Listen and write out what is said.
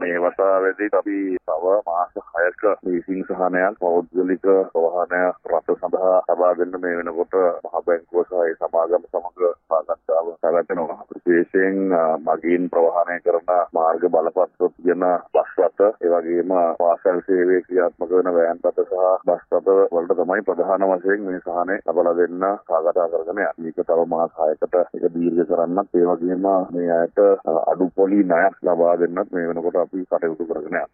මේ වතාවේදී අපි තව මාස 6ක ලීසින් සහනයක් පෞද්ගලික වාහන රථ සඳහා ලබා දෙන්න මේ වෙනකොට මහ බැංකුව සහ ඒ සමාගම සමග සාකච්ඡාව කරනවා. විශේෂයෙන් මගීන් ප්‍රවාහනය කරන මාර්ග බලපත්‍ර තියෙන බස් රථ, ඒ වගේම පාසල් සේවයේ ක්‍රියාත්මක වෙන වෑන් රථ සහ බස් රථ වලට තමයි ප්‍රධාන වශයෙන් මේ සහනය ලබා දෙන්න සාකච්ඡා කරගෙන යන්නේ. මේක තව මාස 6කට ඒක දීර්ඝ කරන්නත්, ඒ වගේම මේ අයට අඩු පොලි ණයක් ලබා දෙන්නත් මේ වෙනකොට අපි කටයුතු කරගෙන යනවා.